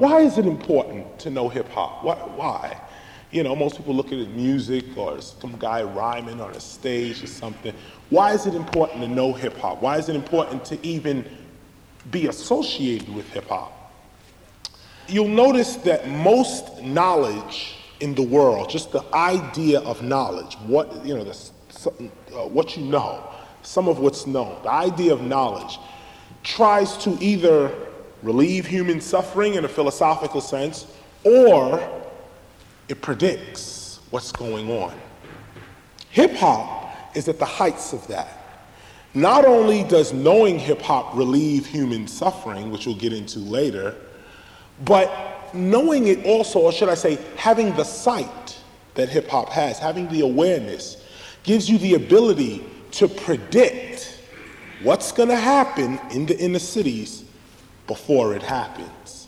why is it important to know hip hop? Why? You know, most people look at it as music or some guy rhyming on a stage or something. Why is it important to know hip hop? Why is it important to even be associated with hip hop? You'll notice that most knowledge in the world, just the idea of knowledge, what you know, some of what's known, the idea of knowledge tries to either relieve human suffering in a philosophical sense, or it predicts what's going on. Hip hop is at the heights of that. Not only does knowing hip hop relieve human suffering, which we'll get into later, but knowing it also, or should I say, having the sight that hip hop has, having the awareness, gives you the ability to predict what's going to happen in the inner cities before it happens.